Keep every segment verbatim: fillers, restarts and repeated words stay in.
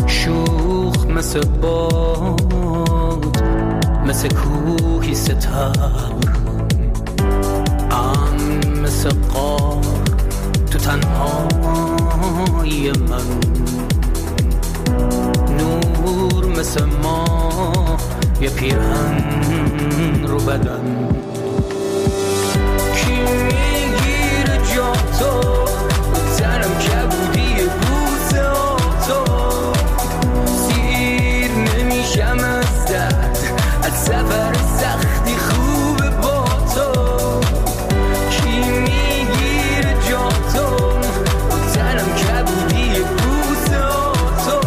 شوخ مثل باد، مثل کوهی ستبرمون، ام مثل قار تو تنهایی من، نور مثل ما یه پیرهن رو بدن. کی میگیره جا تو تنم کبودی بوسه تو، سیر نمیشم از درد از سفر سختی خوبه با تو. کی میگیره جا تو تنم کبودی بوسه تو،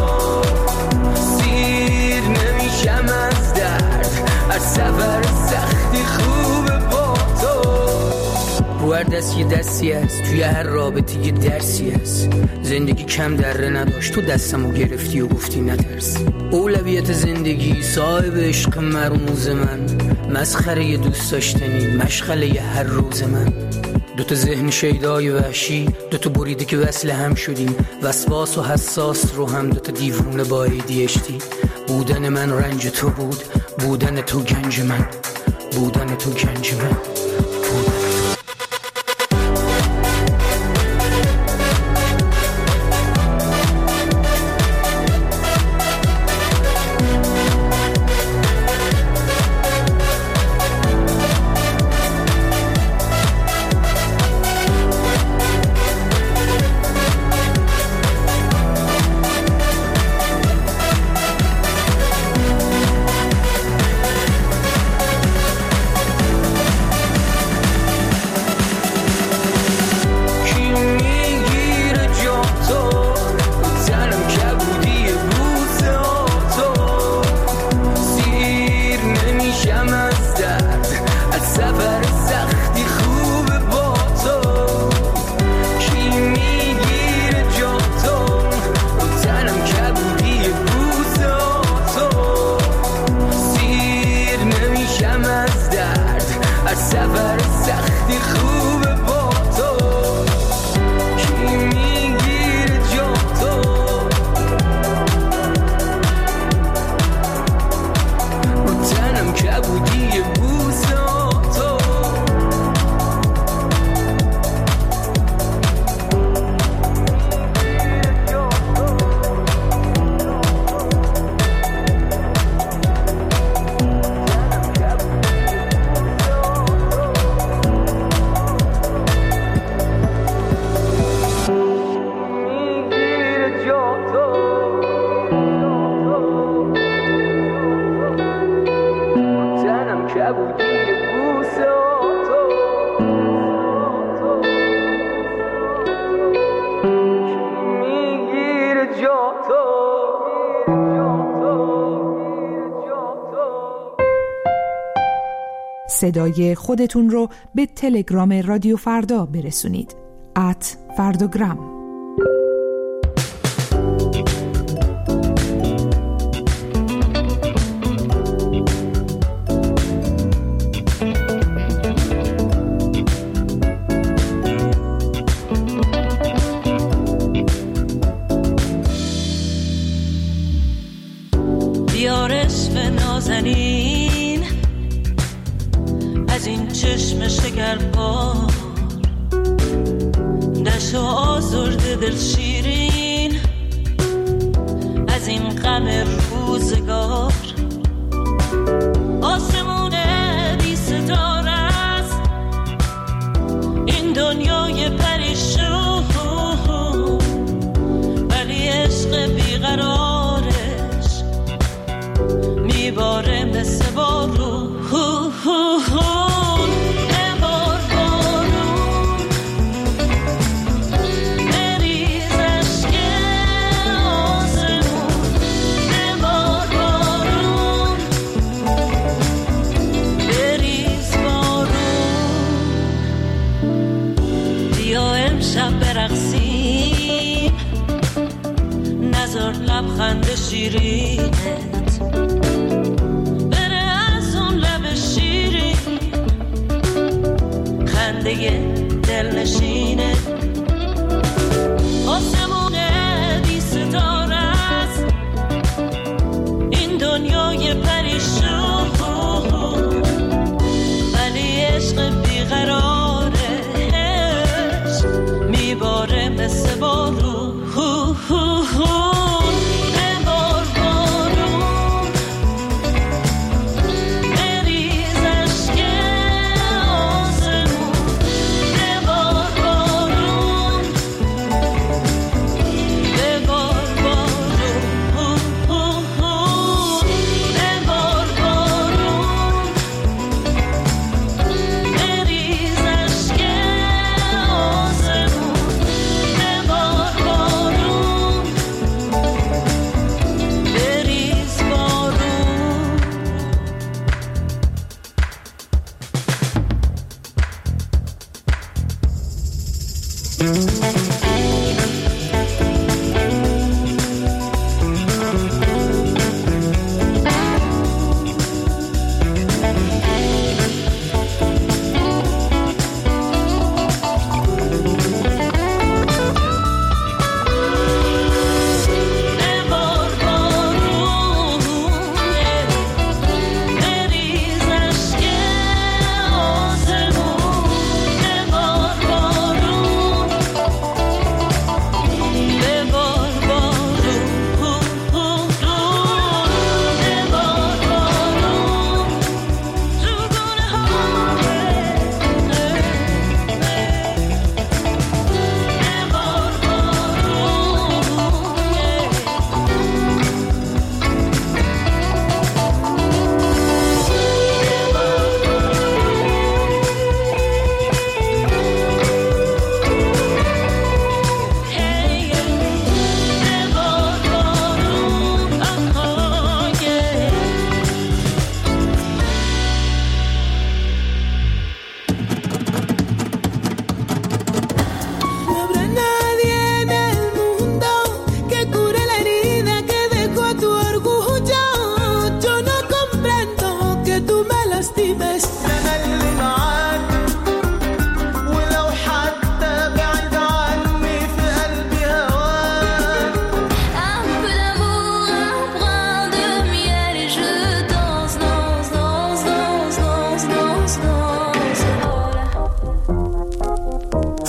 سیر نمیشم از درد از سفر سختی خوبه با تو. رو هر دست یه دستی هست، توی هر رابطه یه درسی هست. زندگی کم دره نداشت، تو دستمو گرفتی و گفتی نترس. اولویت زندگی صاحب عشق مرموز من، مسخره یه دوست داشتنی مشغله یه هر روز من. دوتا ذهن شیدای وحشی، دوتا بریده که وصل هم شدیم، وسواس و حساس رو هم دوتا دیوونه با ای دی اچ دی. بودن من رنج تو بود، بودن تو گنج من، بودن تو گنج من، بودن تو. صدای خودتون رو به تلگرام رادیو فردا برسونید. ات فرداگرام. بیارش به نازنین از این چشم شکرپا، دشت و آزرده دل شیرین از این غم روزگار. آسمون بی ستاره است این دنیای پریشون، ولی عشق بیقرارش میباره مثل بارون. برقصیم نظر لبخند شیرینت بره از اون لب شیرین، خنده دلنشینت. آسمون بی ستاره است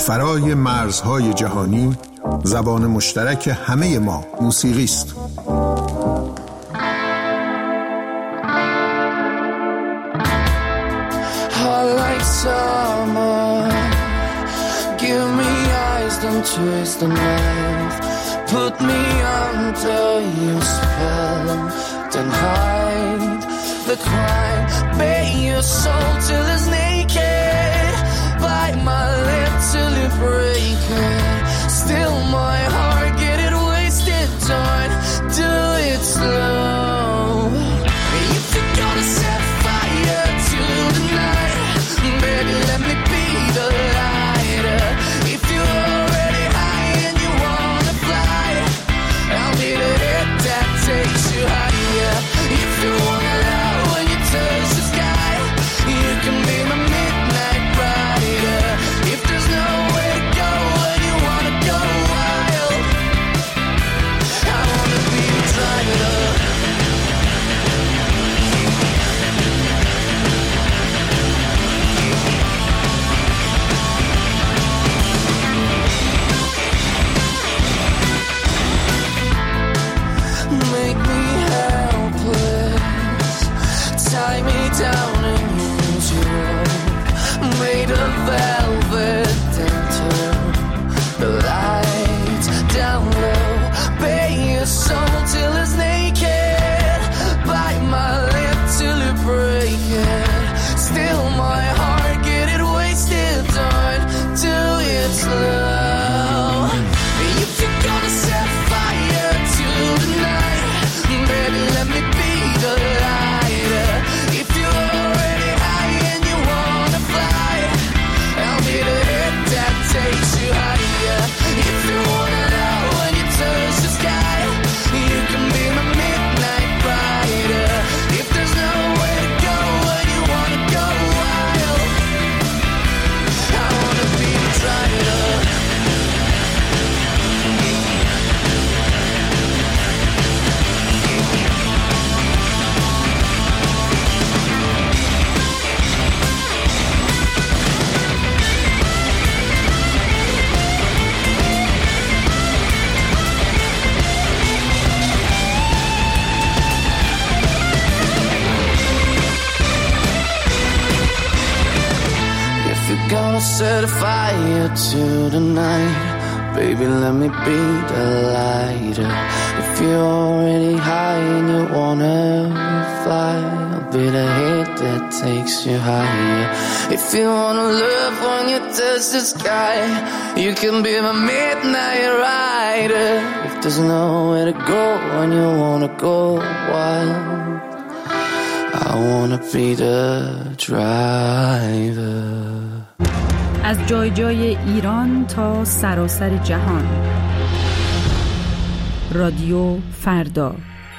فرای مرزهای جهانی زبان مشترک همه ما موسیقی است. Don't twist the knife, put me under your spell, then hide the crime, bare your soul till it's naked, bite my lip till it break it, still my heart get it wasted, don't do it slow. If you're gonna set fire to the night, baby let me be the lighter. If you're takes you higher. If you wanna love when you touch the sky, you can be my midnight rider. If there's nowhere to go when you wanna go wild, I wanna be the driver. Make me helpless, tie me down and use your rope, made of velvet, then turn the lights down low, bare your soul till it's naked, bite my lip till it break it, still my heart get it wasted, don't do it slow. If you're gonna set fire to the night, baby, let me be the lighter. If you're already high and you wanna fly, I'll be the hit that takes you higher. If you wanna know when you touch the sky, you can be my midnight rider. If there's nowhere to go when you wanna go wild, I wanna be the driver. Gonna set a fire to the night, baby let me be the lighter. If you're already high and you wanna fly, I'll be the hit that takes you higher. If you wanna love when you touch the sky, you can be my midnight rider. If there's nowhere to go when you wanna go wild, I wanna be the driver. از جای جای ایران تا سراسر جهان. رادیو فردا.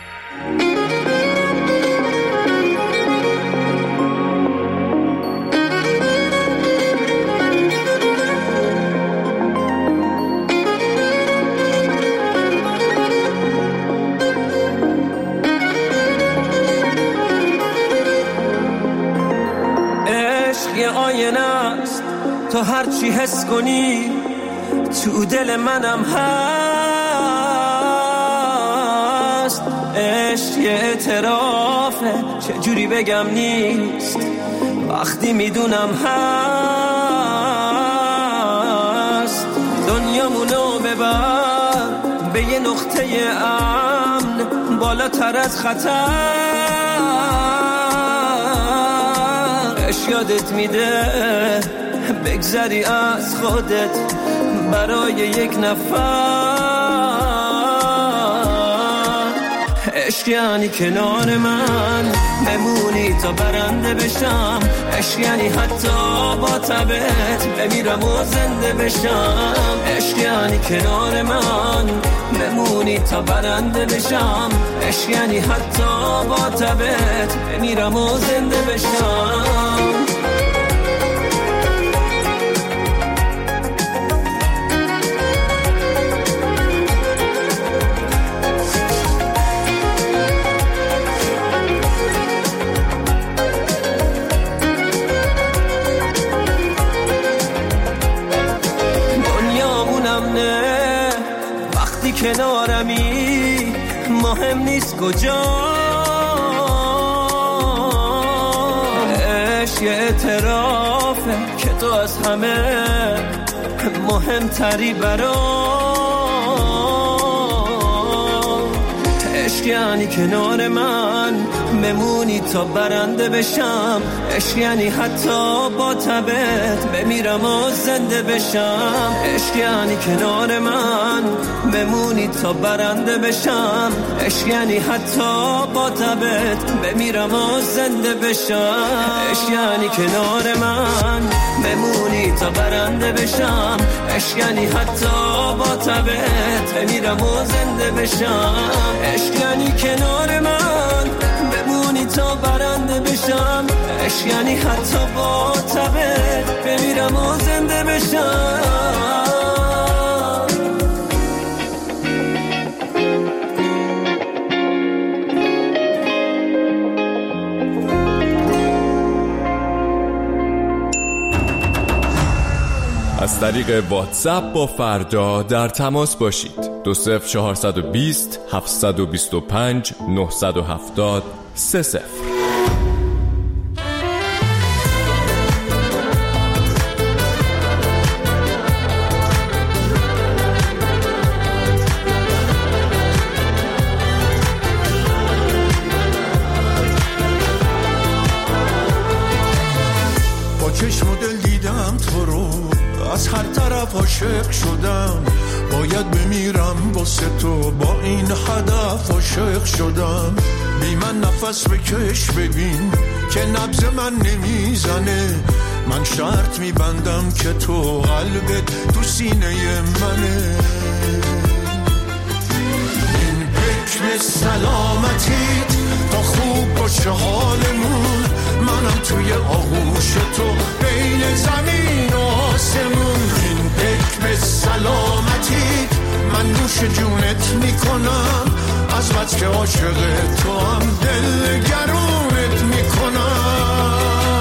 عشق یه آینه است، تو هر چی حس کنی تو دل منم هست. عشق یه اعترافه، چجوری بگم نیست وقتی میدونم هست. دنیامونو ببر به یه نقطه امن، بالاتر از خطر. عشق یادت میده بگذری از خودت برای یک نفر. عشق یعنی کنار من بمونی تا برنده بشم. عشق یعنی حتی با تبت بمیرم و زنده بشم. عشق یعنی کنار من بمونی تا برنده بشم. عشق یعنی حتی با تبت بمیرم و زنده بشم. مهم نیست کجا. عشق یه اعترافه که تو از همه مهمتری برام. عشق یعنی کنار من بمونی تا برنده بشم. عشق یعنی حتی با تبت بمیرم و زنده بشم. عشق یعنی کنار من بمونی تا برنده بشم. عشق یعنی حتی با تبت بمیرم و زنده بشم. عشق یعنی کنار من بمونی تا برنده بشم. عشق یعنی حتی با تبت بمیرم و زنده بشم. عشق یعنی کنار من بمونی تا برنده بشم. عشق یعنی حتی با تبت بمیرم و زنده بشم. از طریق واتساپ با فردا در تماس باشید. دو صفر چهارصد و بیست هفتصد و بیست و پنج نهصد و هفتاد سه صفر. با چشم و دل دیدم تو رو، از هر طرف عاشق شدم. باید بمیرم واسه تو، با این هدف عاشق شدم. بی من نفس بکش ببین که نبض من نمیزنه. من شرط میبندم که تو قلبت تو سینه منه. این حکم سلامتیت تا خوب باشه حالمون. منم توی آغوش تو بین زمین و آسمون. این حکم سلامتی من نوش جونت میکنم. از بس که عاشق تو هم دل گرونت میکنم.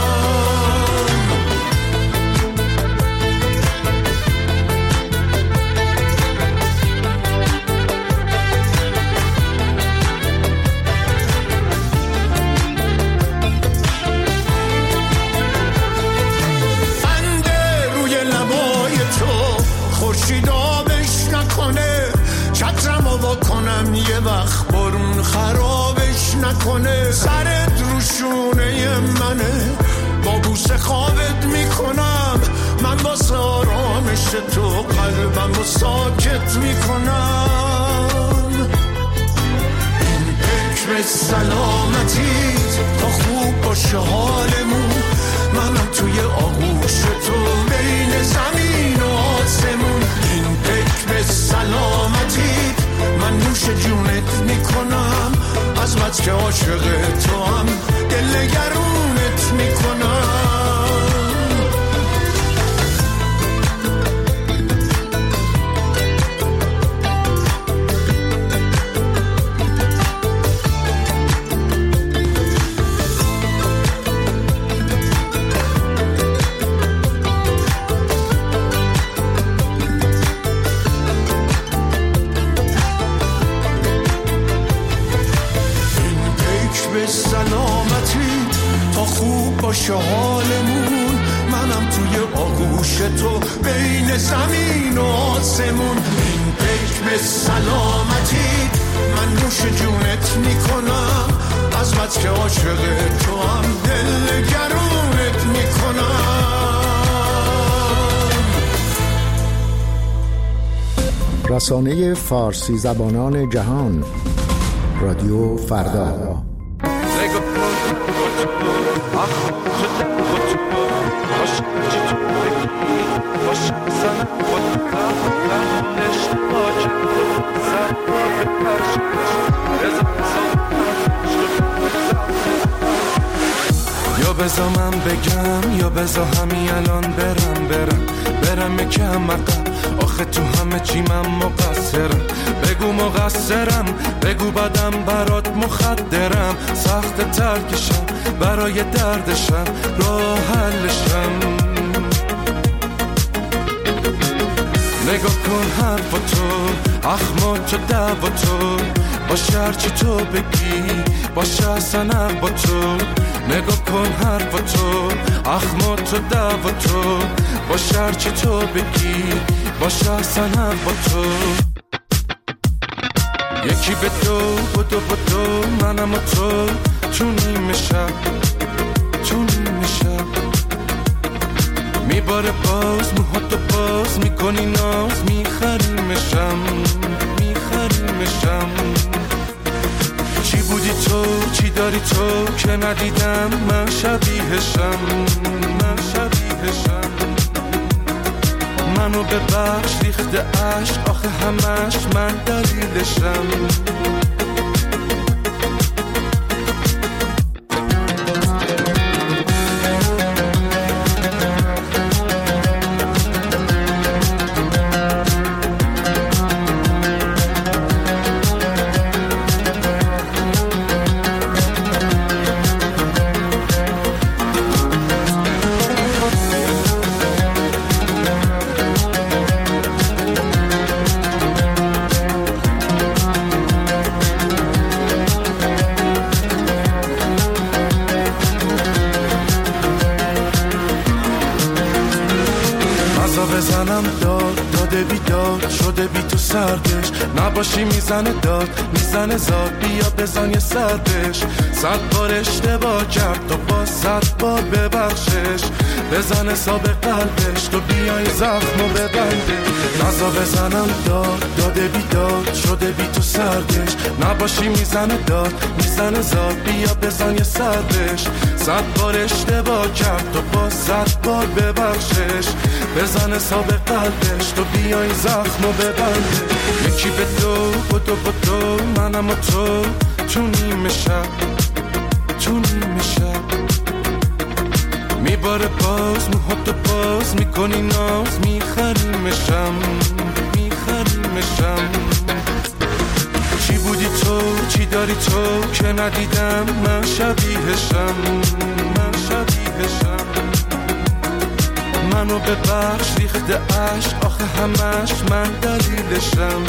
کنم یه وقت برون خرابش نکنه. سرت روشونه منه، با بوسه خوابت میکنم. من واسه آرامش تو قلبم رو ساکت میکنم. این حکم سلامتی تا خوب باشه حالمون. منم توی آغوش تو بین زمین و آسمون. این حکم سلامتی من نوش جونت میکنم. از بس که عاشق تو هم دل گرونت میکنم. باشه حالمون. منم توی آغوش تو بین زمین و آسمون. این حکم سلامتی من نوش جونت میکنم. از بس که عاشق تو هم دل گرونت میکنم. رسانه فارسی زبانان جهان، رادیو فردا. یا بذار من بگم یا بذار همین الان برم برم برم یکم عقب. آخه تو همه چی من مقصرم. بگو مقصرم، بگو بدم برات مخدرم. سخت ترکشم برای دردشم، راه حلشم. نگاه کن حرف تو، اخمات و دعوا تو. باشه هرچی تو بگی، باشه اصلا حق با تو، نگاه کن حرف با تو، اخمات و دعوا تو، باشه هرچی تو بگی، باشه اصلا حق با تو. یکی به دو بدو بدو منم و تو، تو نیمه شب تو نیمه شب میباره باز موهاتو باز میکنی ناز، میخریمشم میخریمشم. چی بودی تو چی داری تو که ندیدم من شبیهشم من شبیهشم. منو ببخش ریخته عشق آخه همش من دلیلشم. بزنم داد داده بیداد شده بی تو سردش، نباشی میزنه داد میزنه زاد، بیا بزن یه سردش. صد بار اشتباه کرد تو با صد بار ببخشش، بزن حساب قلبش تو بیای زخمو ببنده. نزا بزنم داد داده بیداد شده بی تو سردش، نباشی میزنه داد میزنه زاد، بیا بزن یه سردش. صد بار اشتباه کرد تو با صد بار ببخشش، بزن حساب قلبش تو بیای زخمو ببنده. یکی به دو بدو بدو منم و تو، تو نیمه شب تو نیمه شب میباره باز موهاتو باز میکنی ناز، میخریمشم میخریمشم. چی بودی تو چی داری تو که ندیدم من شبیهشم من شبیهشم. منو ببخش ریخته عشق آخه همش من دلیلشم.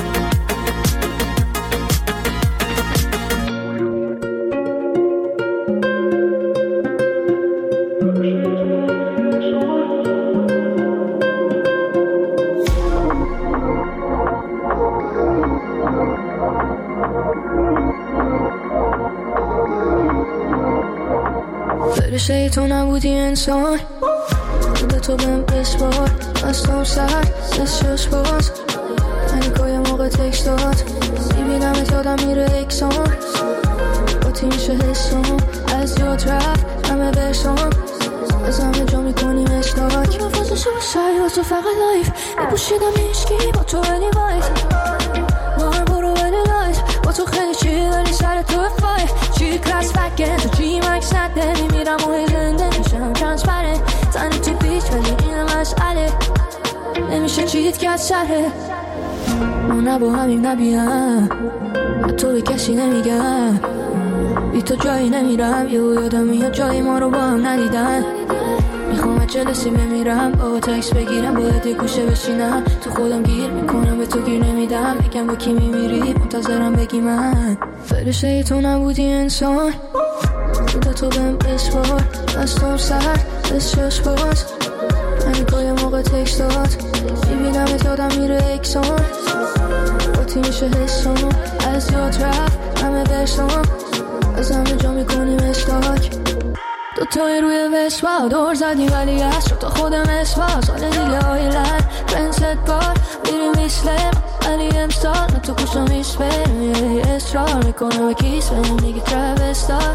فرشته تو نبودی انسان، به تو بهم بسپار دستم سر دستش باز، پنیکای موقع تکس داد میبینم ات یادم میره اکسان، با تی میشه حسام از یاد رفت همه برسام، از همه جا میکنیم اشتاک. نفازشو سعی با تو فقط لایف نپوشیدم هیچکی با تو ولی وایت مار برو ولی لایت با تو خیلی چی داری سر تو فایت. چی کلاس فکر تو چی مکس نده میمیرم و زنده میشم ترانسپرنت تنی تو بیچ ولی این مسئله نمیشه چیت که از سره ما نه با همیم نبیم تو به کسی نمیگم بی تو جایی نمیرم یه یادم میاد جایی ما رو با هم ندیدن. میخوام از جلسی بمیرم با تکس بگیرم باید یه گوشه بشینم تو خودم گیر میکنم به تو گیر نمیدم بگم با کی میمیری منتظرم بگی من. فرشته تو نبودی انسان بوده تو بهم بسپار دستم سر دستش باز، پنیکای موقع تکس داد میبینم ات یادم میره اکسان، با تی میشه حسام از یاد رفت همه برسام، از همه جا میکنیم اشتاک. دوتای روی وسوا دور زدی ولی از شد تا خودم اسوا سال دیگه آیلن پرنست بار میری میسلم ولی امسال من تو کشم میسپرم اصرار میکنم و کیس برم دیگه تروستار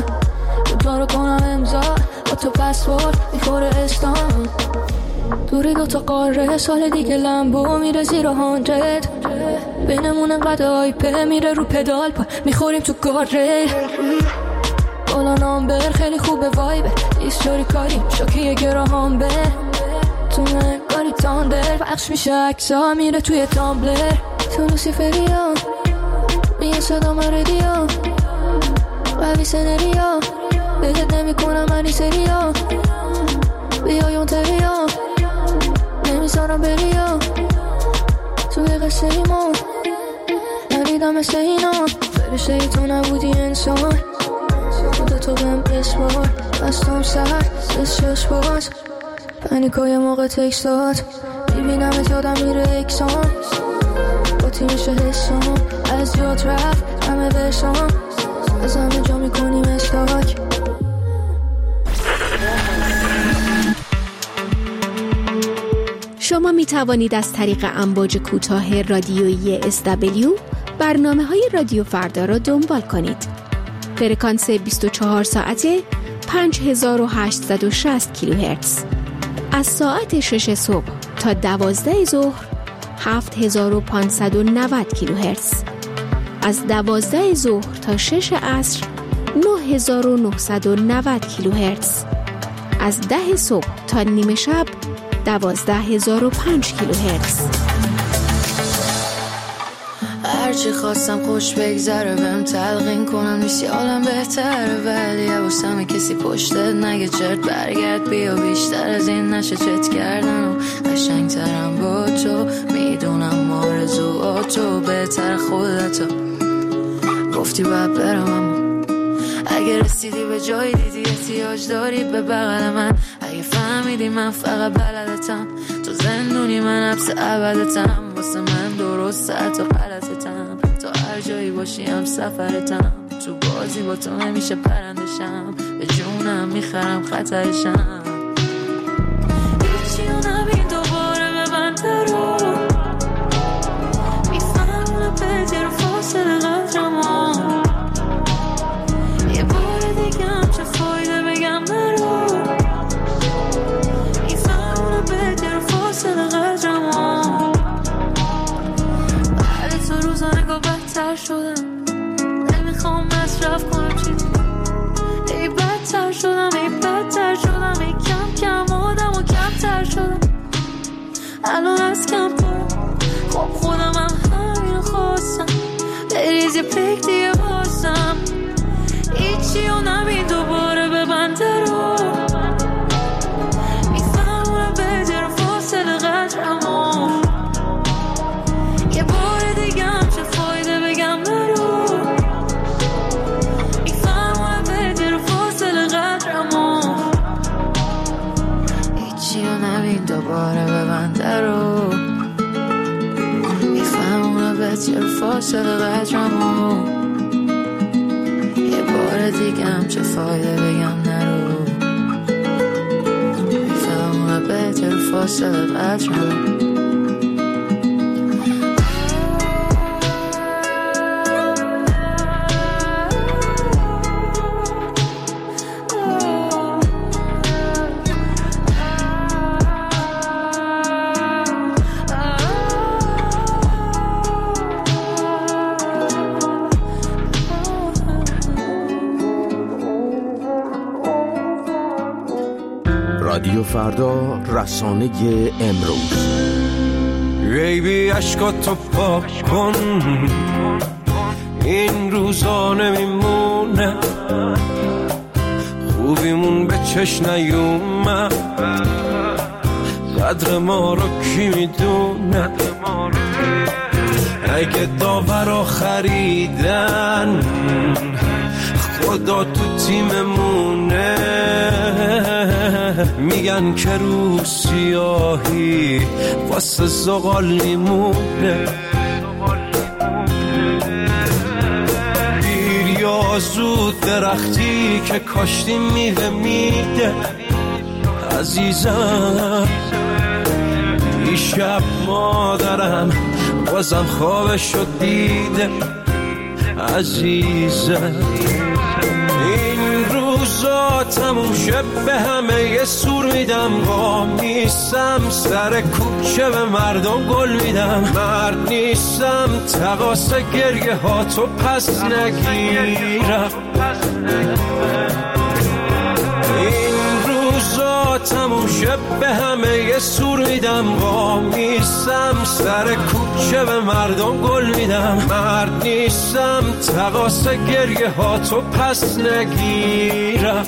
دوتا رو کنم امضا با تو پسپورت میخوره استان. دوری دوتا قاره سال دیگه لمبو میره زیر هانجد، بینمون انقدر آیپه میره رو پدال پا میخوریم تو گاره. بالا نامبر خیلی خوبه وایبه ایستوری کاری شاکی گراهام بر تو من کاری تاندر بخش میشه اکسا میره توی تامبلر. تو لوسیفریا میگه صدا مردیا قوی سنریا بهت نمی کنم منی سریا بیای اون تریا نمیذارم بریا توی قصه ایمان نبی شنیدم مثل اینا فرشته ای تو نبودی انسان خدا تو بهم بسپار بستم سر سس چشم باز پنیکای موقع تکست داد میبینم ات یادم میره اکسان با تیمش حسام از یاد رفت همه برسام از همه جا میکنیم استاک. شما می توانید از طریق امواج کوتاه رادیویی اس دبلیو برنامه های رادیو فردا را دنبال کنید. فرکانس بیست و چهار ساعته پنج هزار و هشتصد و شصت کیلوهرتز. از ساعت شش صبح تا دوازده ظهر هفت هزار و پانصد و نود کیلوهرتز. از دوازده ظهر تا شش عصر نه هزار و نهصد و نود کیلوهرتز. از ده صبح تا نیمه شب دوازده هزار و پنج کیلوهرتز. هرچی خواستم خوش بگذره بهم تلقین کنم نیستی حالم بهتره ولی حواسم کسی پشتت نگه چرت برگرد بیا بیشتر از این نشه چت کردن و قشنگترم با تو میدونم آرزوهاتو بهتر خودتو گفتی باید برم اما اگه رسیدی به جایی دیدی احتیاج داری به بغل من اگه فهمیدی من فقط بلدتم تو زندونی من حبس ابدتم واسه من درسته تو غلطتم تو هر جایی باشی هم سفرتم تو بازی با تو نمیشه پرندشم به جونم میخرم خطرشم هیچی رو نبین دوباره به من درو میفهمونه پدر فاصله قدرمو یه بار دیگه هم چه فایده بگم نرو میفهمونه پدر فاصله قدرمو بعد تو روزانه گو بدتر شدم نمیخوام مصرف کنم چیزی ای بدتر شدم ای بدتر شدم ای کم کم آدم و کمتر شدم الان از کم پرم خب خودم هم همین خواستم بریزی پک دیگه بازم هیچی رو نبین دوباره به بنده رو میفهمونه بدر فاصله قدرمو یه بار دیگه هم چه فایده بگم نرو میفهمونه بدر فاصله قدرمو هیچی رو نبین دوباره به بنده رو میفهمونه بدر فاصله قدرمو دیگه هم چه فایده بگم نرو میفهمونه بهتر فاصله قدرم رادیو فردا رسانه امروز بیبی عشقاتو پاک کن این روزا نمیمونه خوبیمون به چش نیومد قدر ما رو کی میدونه اگه داورا خریدن خدا تو تیممونه میگن که رو سیاهی واسه زغال میمونه دیر یا زود درختی که کاشتی میوه میده عزیزم این شب مادرم بازم خوابشو دیده عزیزم این روزا تموم شب به همه یه سور میدم قام نیستم سر کوچه به مردم گل میدم مرد نیستم تقاس گریه ها تو پس نگیرم این روزا تموم شب به همه یه سور میدم قام نیستم سر کوچه به مردم گل میدم مرد نیستم تقاس گریه ها تو پس نگیرم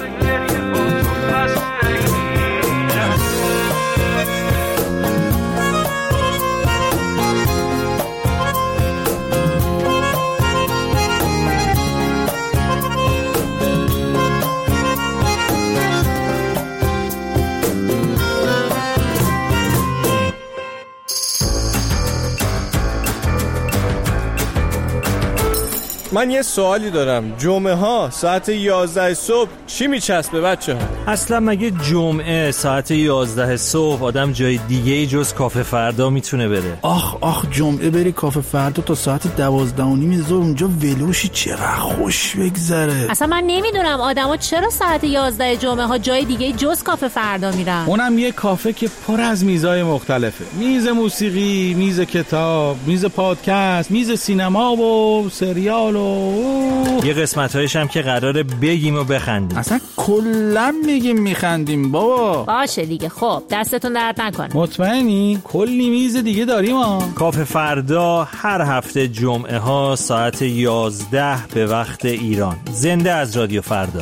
من یه سوالی دارم. جمعه ها ساعت یازده صبح چی میچسبه بچه ها؟ اصلا مگه جمعه ساعت یازده صبح آدم جای دیگه جز کافه فردا میتونه بره؟ آخ آخ جمعه بری کافه فردا تا ساعت دوازده و نیم ظهر اونجا ولوشی چقدر خوش بگذره. اصلا من نمیدونم آدما چرا ساعت یازده جمعه ها جای دیگه جز کافه فردا میرن. اونم یه کافه که پر از میزای مختلفه. میز موسیقی، میز کتاب، میز پادکست، میز سینما و سریال و یه قسمت‌هایش هم که قراره بگیم و بخندیم. اصلا کلا میگیم میخندیم بابا. باشه دیگه. خب دستتون درد نکنه. مطمئنی؟ کلی میز دیگه داریم ها. کافه فردا هر هفته جمعه ها ساعت یازده به وقت ایران. زنده از رادیو فردا.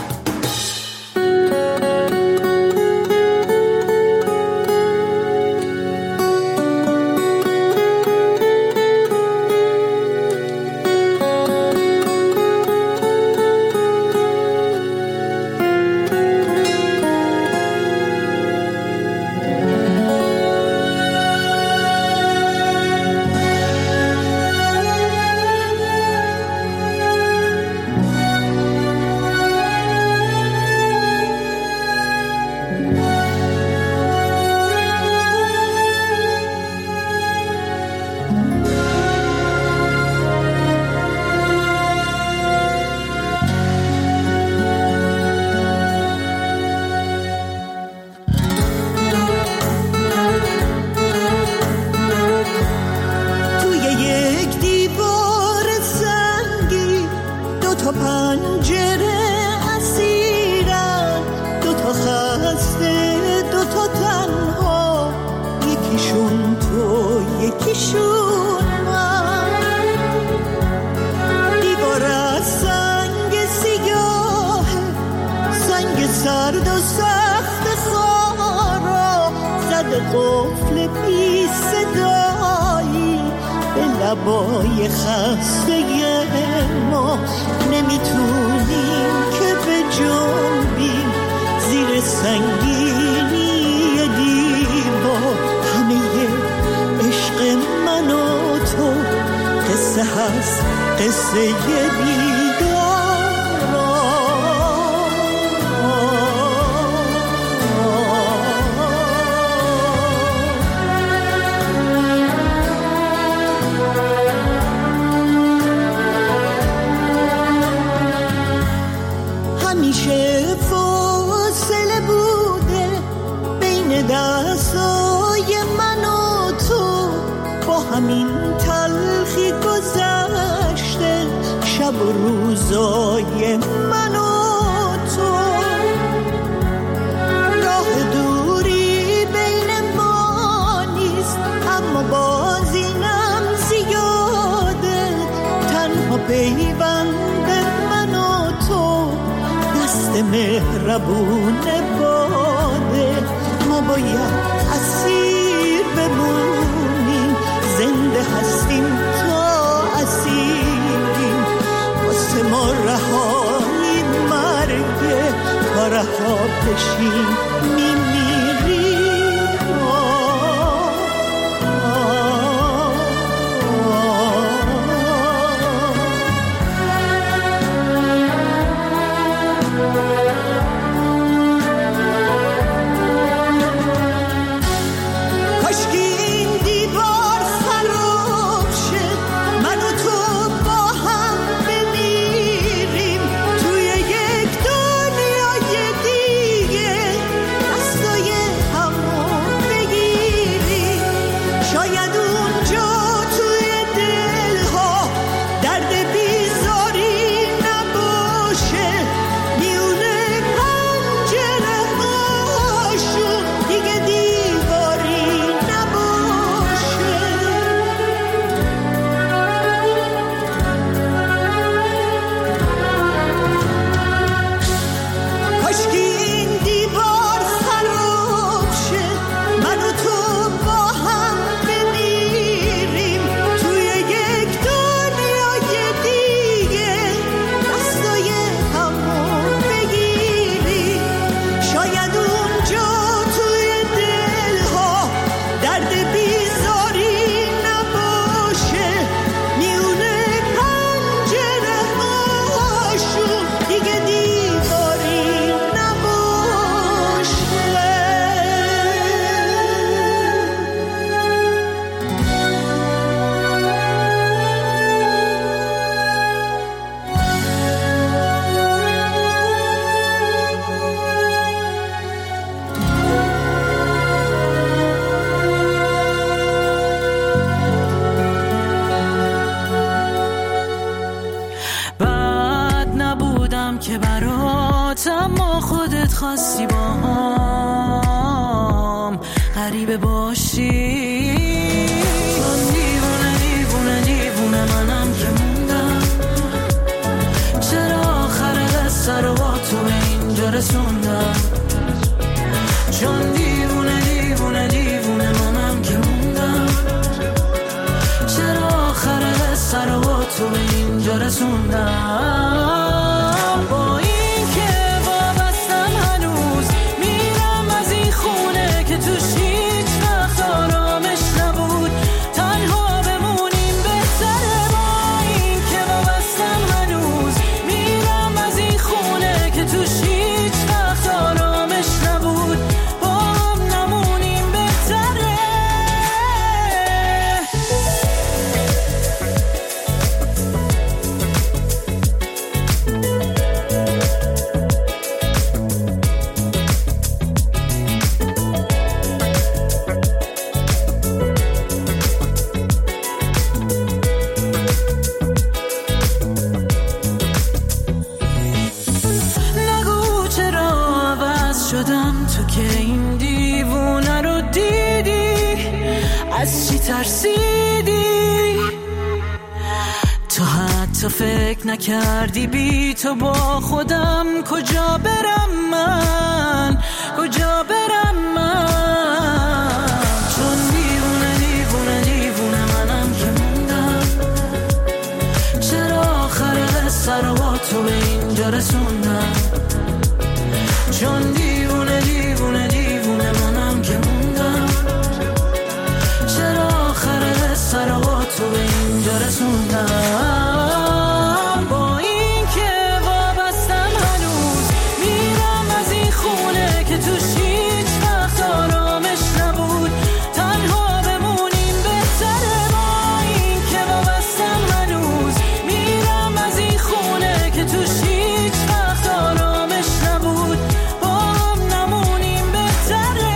سرد و سخت خارا زد قفل بی صدایی به لبای خسته ما. نمیتونیم که به جنبیم زیر سنگینی دیوار. همه عشق من و تو قصه هست، قصه بیدار. همیشه فاصله بوده بین دستای من و تو، با همین تلخی گذشته شب و روزای من و تو. راه دوری بین ما نیست اما باز اینم زیاده. تنها پیوند من و تو دست مهربون باده. ما باید اسیر بمونیم، زنده هستیم تا اسیریم. واسه ما رهایی مرگه تا رها بشیم میمیریم. بد نبودم که برات، اما خودت خواستی با هم غریبه باشی. چون دیوونه دیوونه دیوونه منم که موندم، چرا آخر قصه رو با تو به اینجا رسوندم. چون دیوونه دیوونه دیوونه منم که موندم، چرا آخر قصه رو با تو به اینجا رسوندم. با این که وابستم هنوز میرم از این خونه که توش هیچ وقت آرامش نبود، تنها بمونیم بهتره. با این که وابستم هنوز میرم از این خونه که توش هیچ وقت آرامش نبود، با هم نمونیم بهتره. نگو چرا عوض شدم، تو که این دیوونه رو دیدی، از چی ترسیدی؟ تو حتی فکر نکردی بی تو با خودم کجا برم من، کجا برم من. چون دیوونه دیوونه دیوونه منم که موندم، چرا آخر قصه رو با تو به اینجا رسوندم. چون دیوونه دیوونه دیوونه منم که موندم، چرا آخر قصه رو با تو به اینجا رسوندم. با این که وابستم هنوز میرم از این خونه که توش هیچ وقت آرامش نبود، تنها بمونیم بهتره. با این که وابستم هنوز میرم از این خونه که توش هیچ وقت آرامش نبود، با هم نمونیم بهتره.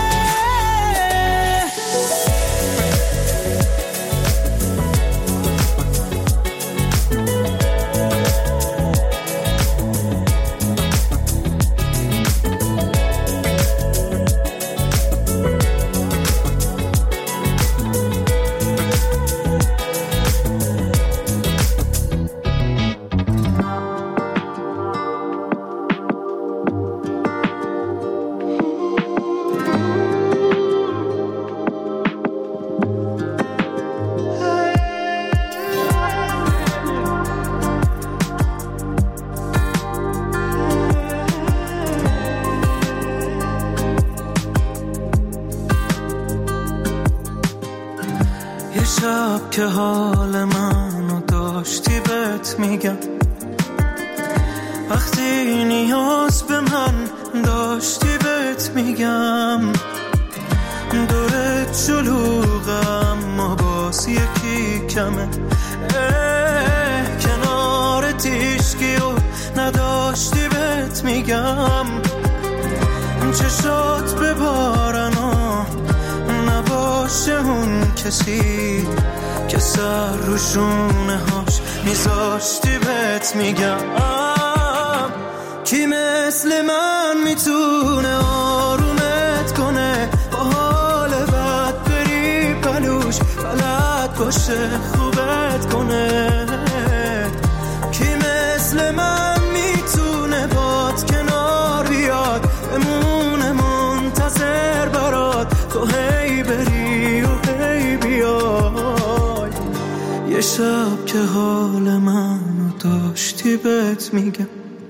یه شب که حال منو داشتی بهت میگم، وقتی نیاز به من داشتی بهت میگم. دورت شلوغم اما باز یکی کمه، کنار تیشکی و نداشتی بهت میگم. چشات ببارن و نباشه اون کسی که سر رو شونه هاش میذاشتی بهت میگم. کی مثل من میتونه آرومت کنه، با حال بد بری پلوش بلد باشه خوبت کنه. کی مثل من میتونه باد کنار بیاد، بمونه منتظر برات، تو هی بری و هی بیای. یه شب که حال منو داشتی بهت میگم.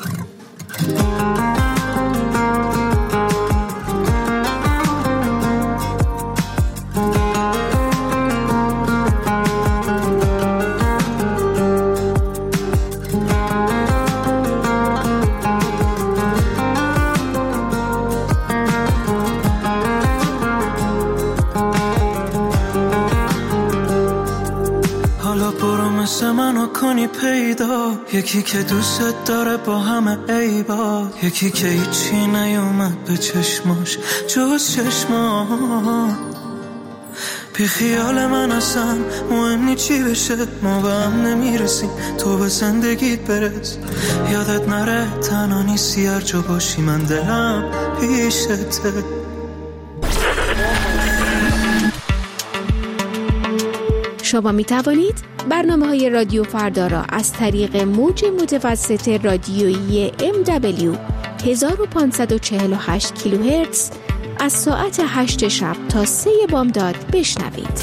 منو کنی پیدا، یکی که دوست داره با همه عیبا، یکی که هیچی نیومد به چشماش جز چشما. بی خیال من اصلا مهم نی چی بشه، ما به هم نمیرسیم، تو به زندگیت برس، یادت نره تنها نیستی، هر جا باشی من دلم پیشته. شما می توانید برنامه های رادیو فردا را از طریق موج متوسط رادیویی ام دبلیو هزار و پانصد و چهل و هشت کیلوهرتز از ساعت هشت شب تا سه بامداد بشنوید.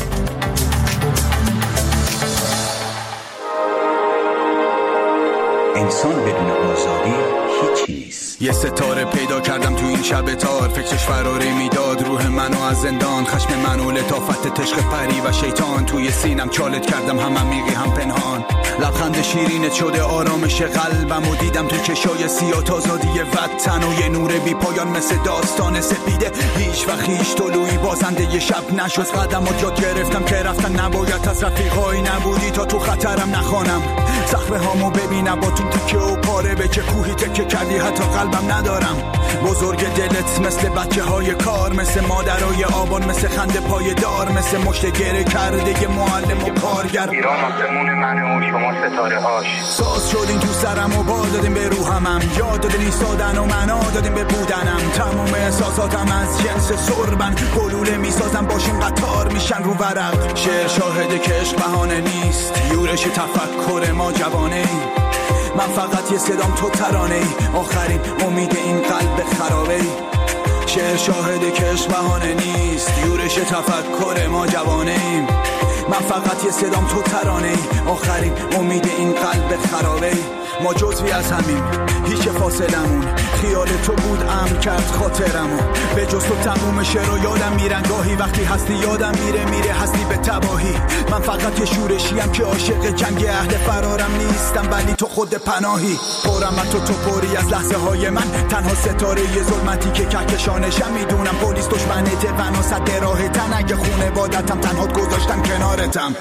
انسان بدون آزادی هیچی نیست. یه ستاره پیدا کردم تو این شب تار، فکرش فراری میداد روح منو از زندان، خشم منو لطافت تشق پری و شیطان، توی سینم چالت کردم هم عمیقی هم پنهان، لبخند شیرینت شده آرامش قلبم و دیدم تو چشای سیاه آزادی وطن و یه نور بی پایان مثل داستان سپیده، هیچ وقت هیچ طلوعی بازنده یه شب نشد، قدمات یاد گرفتم که رفتن نباید، از رفیقایی نبودی تا تو خطرم نخوانم، صخره هامو ببینم با تو تکه و پاره، به که کوهی تکه کردی حتی قلبم ندارم، بزرگ دلت مثل بچه های کار، مثل مادرای آبان، مثل خنده پای دار، مثل مشت گره کرده ی معلم و کارگر، ایران آسمون منه و شما ستاره هاش، ساز شدین تو سرم و بال دادیم به روحمم، یاد دادین ایستادن و معنا دادیم به بودنم، تمام احساساتم از جنس سربن، گلوله میسازم باشیم قطار میشن رو ورق، شعر شاهده که عشق بهانه نیست، یورش تفکر ما جوانه ای، من فقط یه صدام تو ترانه ای، آخرین امید این قلب خرابه ای، شعر شاهده که عشق بهانه نیست، یورش تفکر ما جوانه ایم، من فقط یه صدام تو ترانه ای، آخرین امید این قلب خرابه ای، ما جزوی از همین هیچ فاصلمون، خیال تو بود امر کرد خاطرمو، به جز تو تموم شعر و یادم میرن گاهی، وقتی هستی یادم میره میره هستی به تباهی، من فقط یه شورشیم که عاشق جنگ اهل فرارم نیستم، ولی تو خود پناهی، پرم تو تو پری از لحظه های من، تنها ستاره یه ظلمتی که کهکشانشم، میدونم پلیس دشمنته و صد راهتن، اگه خونه بادتم تنها گذاشتم کنارتم،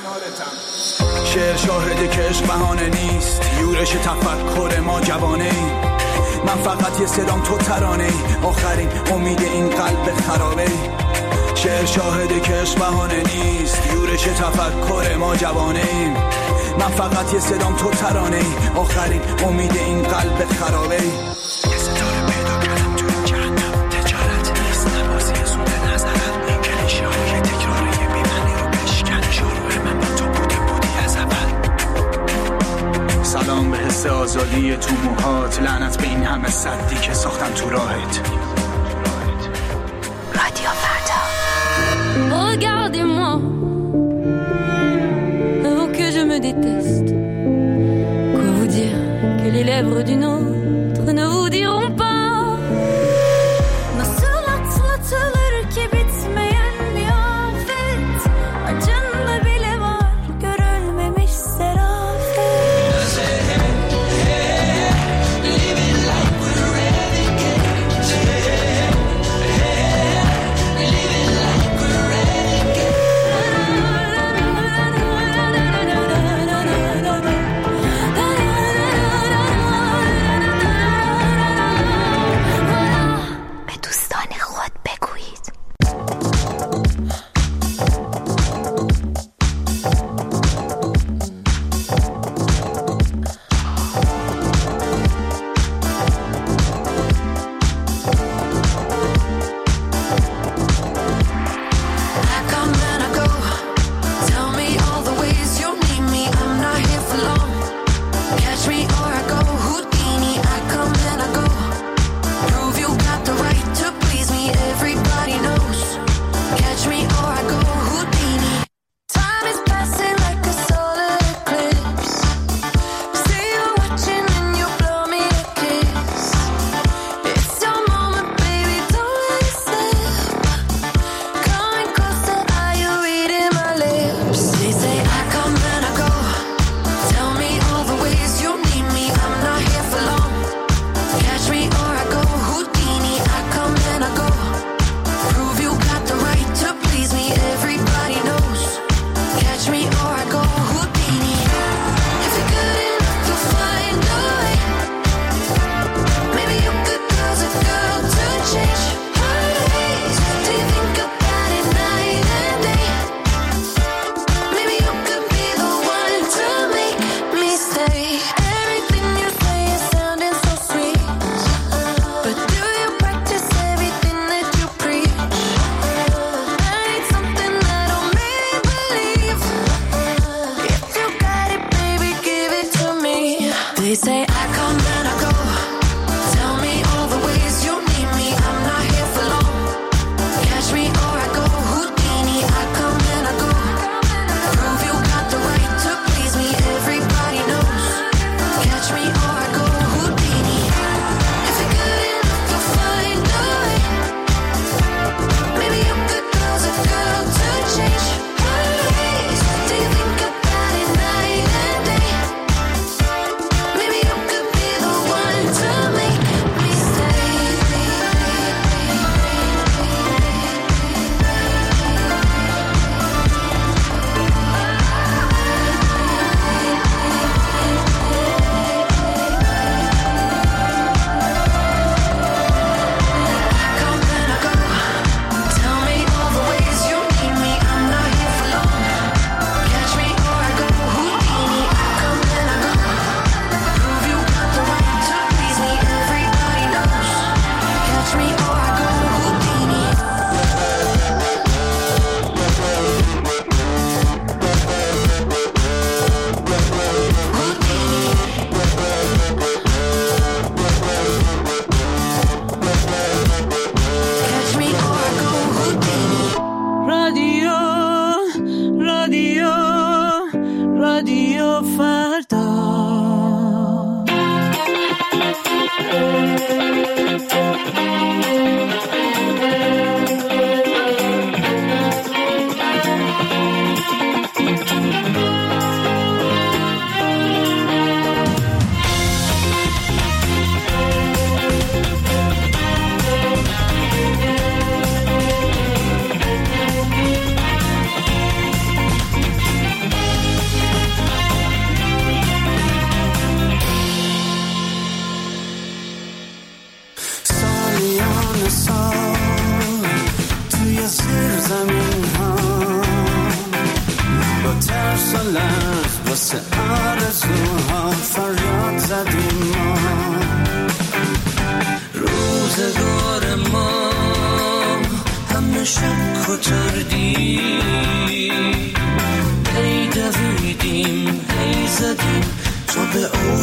شعر شاهده که عشق بهانه نیست، یورش تفکر ما جوانه ای، من فقط یه صدام تو ترانه ای، آخرین امید این قلب خرابه ای، شعر شاهده که عشق بهانه نیست، یورش تفکر ما جوانه ایم، من فقط یه صدام تو ترانه ای، آخرین امید این قلب خرابه ای، یه ستاره پیدا کردم تو این جهنم، تجارت نیست نبازی زوده نظرت، کلیشه های تکراری بیمنی رو بشکن، شروع من با تو بوده بودی از اول، سلام به حس آزادی تو موهات، لعنت به این همه صدی که ساختم تو راهت. رادیو فردا. Regardez-moi, oh que je me déteste. Quoi vous dire que les lèvres d'une autre ne vous diront pas. Nasıl atlatılır ki bitmeyen bir afet, acında bile var görülmemiş serafet. Living like we're renegades. Living like we're renegades.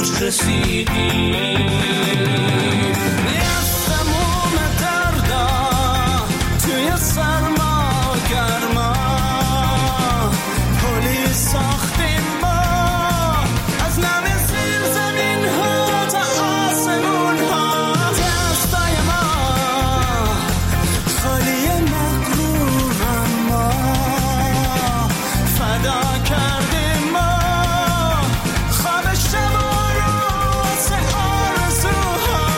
خوش رسیدی از تموم دردا توی سرما گرما پلی ساختیم ما از نم زیر زمین ها تا آسمون ها دستای ما خالی مغرورم ما فدا کردیم ما خواب شب و روز آرزوها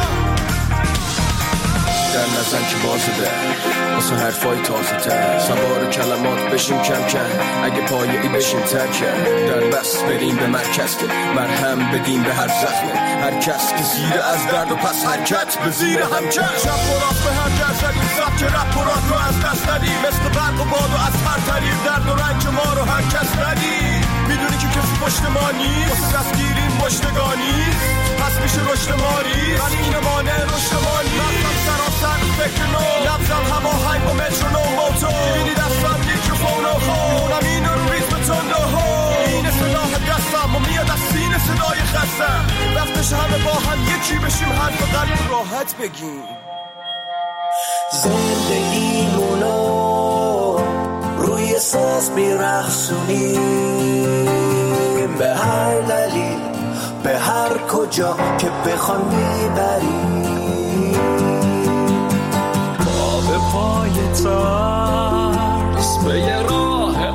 در نزن که بازه ده واسه حرفای تازه تر سوار کلمات بشیم کم کم اگه پایه‌ای بشیم ترکم در بس بریم به مرکز که مرهم بدیم به هر زخمه هر کس که زیر از درد و پس حرکت به زیر هم کرد شب و راست به هم در زدیم سب که رب و رات رو از دست ندیم مثل برق و باد و از هر طریق درد و رنج ما رو هر کس ندیم میدونی که کسی پشت ما نیست واسه دستگیریم پشتگانی پس میشه رشد ماری ولی این مانع رشد ما نیست رفتم سراسر فکر نو نبزم هوا هنگ و مترونوم موتو میبینی دستم میکروفون و خونم این رو ریز به تنده ها این سلاح دستم و میاد از سینه صدای خستم وقتش همه با هم یکی بشیم حرف قلب راحت بگیم زندگیمونو روی ساز میرخصونیم به هر دلیل به هر کجا که بخوان میبریم با به پای ترس به یه راه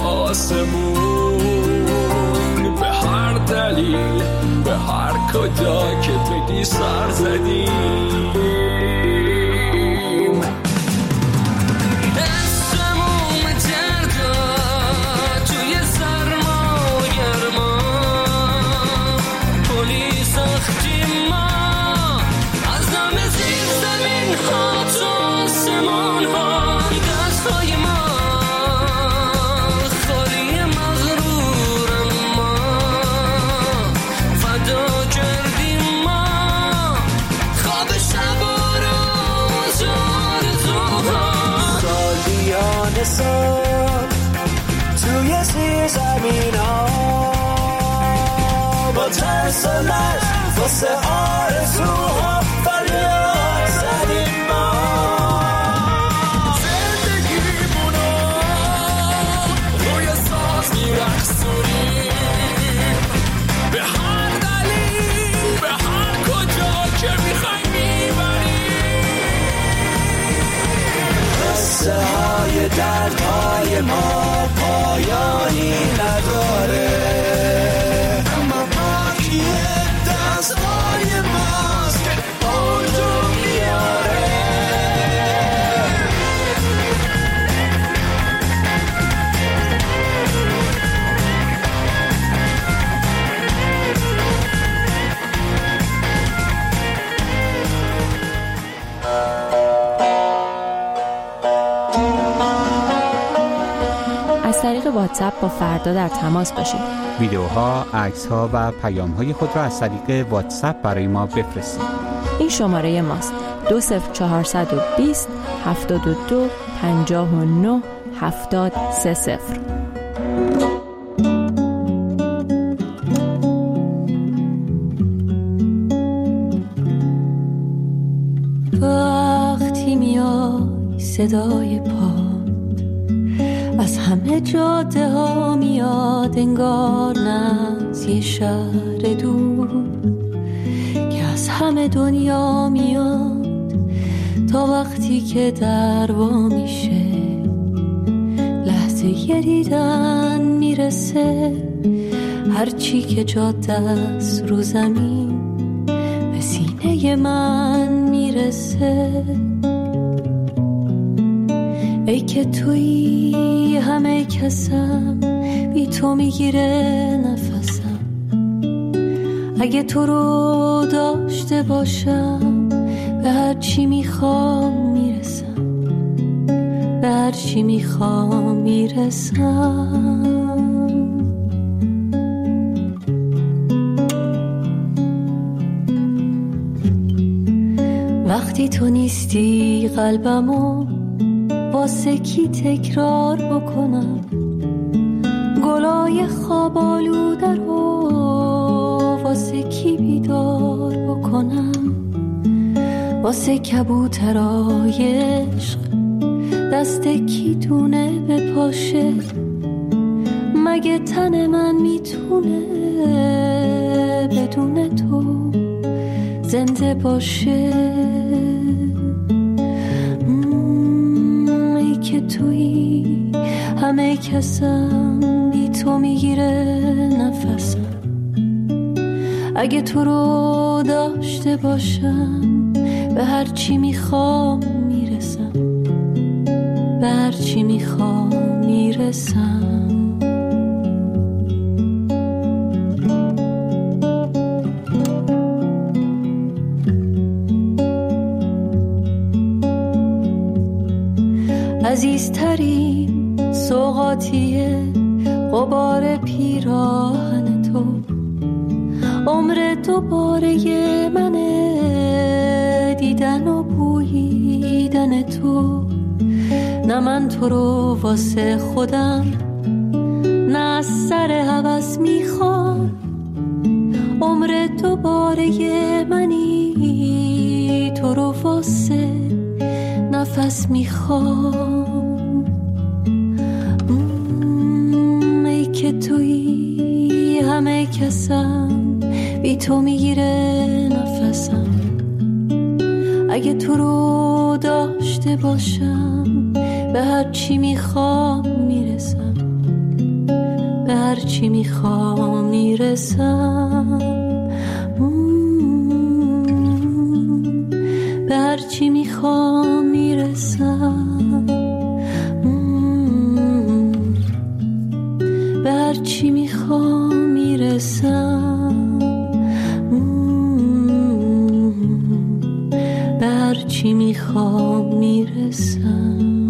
آسمون به هر دلیل به هر کجا که بگی سر زدیم توی زیر زمین ها با ترس و لرز واسه آرزوها فریاد زدیم ما زندگیمونو روی ساز میرخصونیم به هر دلیل به هر کجا که میخوای میبریم قصه های دردهای ما پایانی نداره اما باقی دستهای ماست که اونجا میاره از طریق واتساپ با فردا در تماس باشید. ویدیوها، عکس‌ها و پیام‌های خود را از طریق واتساپ برای ما بفرستید. این شماره ماست: دو صفر چهارصد و بیست هفتاد و دو پنجاه و نه هفتاد سه صفر. وقتی میای صدای پا از همه جاده ها میاد انگار نه از یه شهر دور که از همه دنیا میاد تا وقتی که در وا میشه لحظه یه دیدن میرسه هرچی که جاده است رو زمین به سینه من میرسه ای که توی همه کسم بی تو میگیره نفسم اگه تو رو داشته باشم به هر چی میخوام میرسم به هر چی میخوام میرسم وقتی تو نیستی قلبمو واسه کی تکرار بکنم گلای خواب آلوده رو واسه کی بیدار بکنم، واسه کبوترای عشق دست کی دونه به پاشه، مگه تن من میتونه بدون تو زنده باشه؟ ای که تویی همه کسم، بی تو میگیره نفسم، اگه تو رو داشته باشم به هر چی میخوام میرسم، به هر چی میخوام میرسم. عزیزترین سوغاتیه غبار پیراهن تو، عمر دوباره منه دیدن و بوییدن تو. نه من تو رو واسه خودم، نه از سر هوس میخوام، عمر دوباره منی تو رو واسه نفس میخوام. ای که تویی همه کسم، بی تو میگیره نفسم، اگه تو رو داشته باشم به هر چی میخوام میرسم، به هر چی میخوام میرسم، به هر چی میخوام میرسم، به هر چی میخوام میرسم، به هر چی میخوام میرسم.